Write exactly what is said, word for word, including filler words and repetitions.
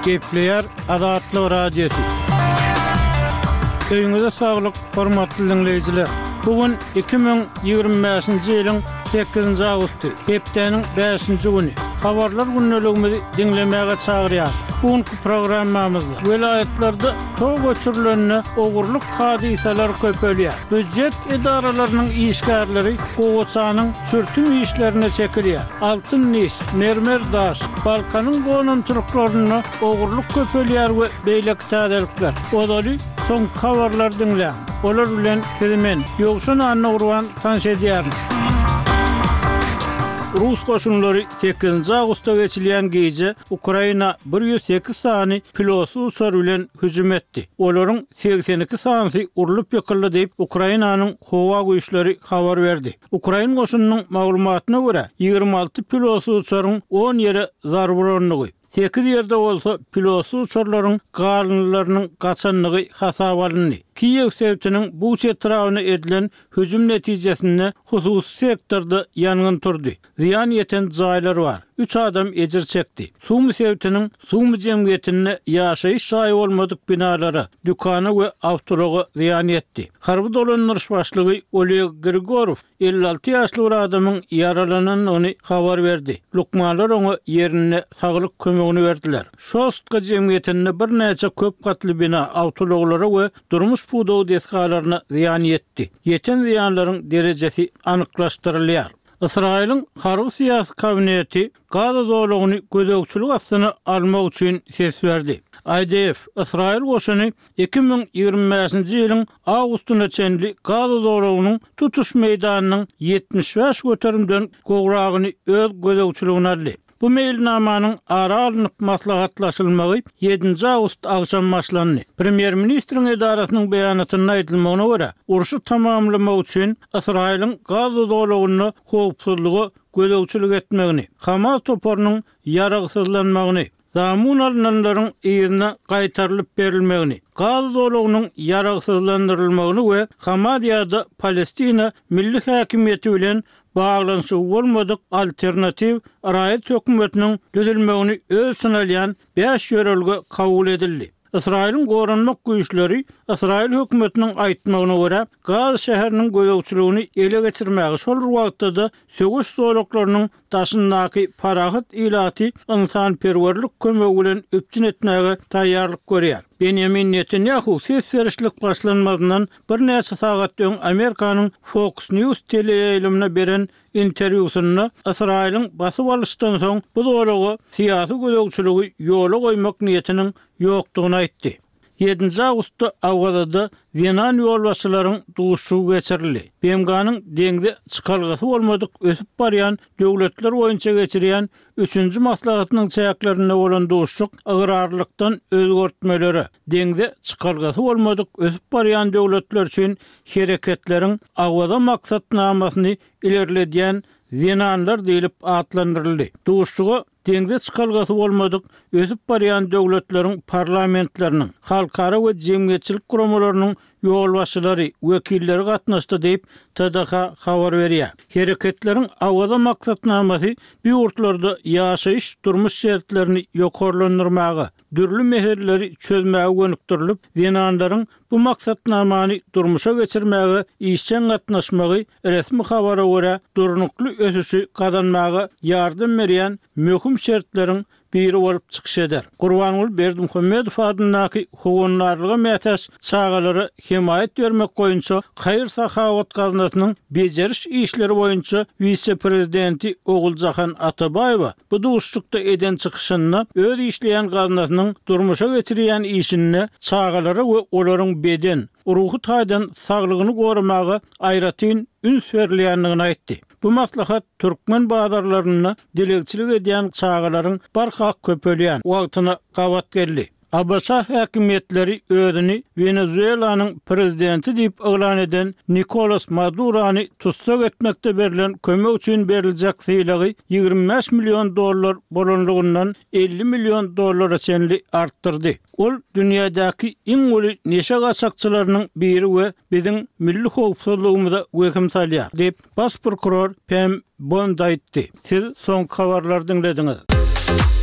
Gepleyer Adatlı Radyosu. Öýüňize saglyk, hormatly dinleýijiler. Bugün iki bin ýygrimi beşinji ýylyň sekizinji awgusty, hepdeniň beşinji güni. Habarlar günneligimizi dinlemäge çagyrýar. Bugünkü programmamyzda welaýatlarda tow göçürilenine ogurluk hadiseler köpelýär. Büdjet idaralarynyň işgärleri gowaçanyň sürtüm işlerine çekilýär. Altyn niş, mermer daş, Balkanyň gonamçylyklaryna ogurluk köpelýär we beýleki täzelikler. Odaly son habarlar dinleýär. Olar bilen kelimen ýokşun anna urwan tanış edýär. Rus koşunları sekizinji awgustda geçilýän gece Ukraina bir ýüz sekiz sany pilotsy uçar bilen hüjüm etdi. Olaryň seksen iki sany urulup ýykyldy diýip Ukrainanyň howa güýçleri habar berdi. Ukraina koşunynyň maglumatyna görä ýygrimi alty pilotsy uçaryň on ýere zarar berýänligi, sekiz ýerde bolsa pilotsy uçarlaryň galynlarynyň gaçanlygy hasaba alındy. Kiyev sewtiniň bu çetrawyna edilen hüjüm netijesinde hususy sektorda ýangyn turdy. Ziyan ýeten jaýlar bar. Üç adam ejir çekdi. Sumy sewtiniň sumy jemgyýetine ýaşaýyş şahy bolmadyk binalara, dükana we awtologa ziyan ýetdi. Harby dolanýyş başlygy Oleg Grigorov elli alty ýaşly bir adamyň ýaralananyny habar berdi. Lukmanlar oňa ýerine saglyk kömegini berdiler. Şostka jemgyýetine bir näçe köp gatly bina, awtologlara we durmuş pudow deskalaryna ziyan ýetdi. Ýeten ziyanlaryň derejesi anyklaşdyrylýar. Israýlyň harby syýasy kabineti Gaza dowlatyny gözegçilik astyna almak üçin ses berdi. I D F, Israýil goşuny iki bin ýygrimi beşinji ýylyň awgustyna çenli Gaza dowlatynyň tutuş meýdanynyň ýetmiş beş göterimden gogragyny öz gözegçiligine aldy. Bu meýilnamanyň ara alınıp maslahatlaşylmagy ýedinji awgust agşam başlandy. Premier ministriň edarasynyň beýanatyna aýdylmagyna görä, uruşy tamamlamak üçin Israýlyň Gaza dowlatyny howpsuzlygy gözegçilik etmegini, Hamas toparynyň ýaragysyzlanmagyny, zamun alınanlaryň ýerine gaýtarylyp berilmegini, Gaza dowlatynyň ýaragysyzlandyrylmagyny we Hamas ýa-da Palestina milli häkimiýeti bilen bağlanışı bolmadyk alternativ raýat hökümetiniň düzülmegini öz synalýan beş ýörelge kabul edildi. Israýlyň goranmak güýçleri Israýil hökümetiniň aýtmagyna görä Gaza şäheriniň gözegçiligini ele geçirmäge şol wagtda da sögüş zolaklarynyň taşyndaky parahat ilaty insanperwerlik kömegi bilen öpçün etmäge taýýarlyk görýär. Benjamin Netanyahu ses verişlik başlanmadan bir näçe sagat öň Amerikanyň Fox News teleýaýlymyna beren interwýusynda Israýlyň basyp alışdan soň bu dolagy syýasy gözegçiligi ýola goýmak niýetiniň ýokdugyny aýtdy. ýedinji awgustda Awgada Wenan ýolbaşçylaryň duşugy geçirildi. B M G'nyň deňde çykalgasy bolmadyk ösüp barýan döwletler boýunça geçirýän üçünji maslahatynyň çäklerine bolan duşuk agrarlykdan özgörtmeleri, deňde çykalgasy bolmadyk ösüp barýan döwletler üçin hereketleriň Awgada maksatnamasyny ilerledýän Wenanlar diýilip atlandyryldy. Duşugy deňde çykalgasy bolmadyk ösüp barýan döwletleriň parlamentleriniň, halkara we jemgyýetçilik guramalarynyň ýolbaşçylary, wekilleri gatnaşdy diýip T D H habar berýär. Hereketleriň Awgada maksatnamasy bu ýurtlarda ýaşaýyş durmuş şertlerini ýokarlandyrmagy, dürli meherleri çözmäge gönükdirilip, Wenanlaryň bu maksatnamany durmuşa geçirmäge işçen gatnaşmagy resmi habara görä durnukly ösüşi kazanmagy ýardym berýän möhüm şertleriň biri bolup çykyş eder. Gurbanuly Berdimuhammedow adyndaky howanlarlyga mätäş çagalary himayet bermek boýunça Haýyr Sahawat gaznasynyň bejeriş işleri boýunça vice-prezidenti Oguljahan Atabaýewa bu duşlukda eden çykyşyna öz işleýän gaznasynyň durmuşa geçirýän işini çagalary we olaryň beden, ruhy taýdan saglygyny goramagy aýratyn üns berilýändigini aýtdy. Bu maslahat Türkmen bazarlaryna dilegçilik edýän çağalaryň barhak köpelýän wagtyna gawat geldi. Abasa häkimetleri özüni Venezuelanyň prezidenti diýip elan eden Nicolas Maduro'ny tutsak etmekde berilen kömek üçin beriljek syýlagy ýygrimi beş million dollar bolanlygyndan elli million dollara çenli artdyrdy. Ol dünýädäki iň uly neşe gaçakçylarynyň biri we biziň milli howpsuzlygymyza wekим salýar diýip baş prokuror Pam Bondi aýtdy. Siz soň habarlar dinlediňiz.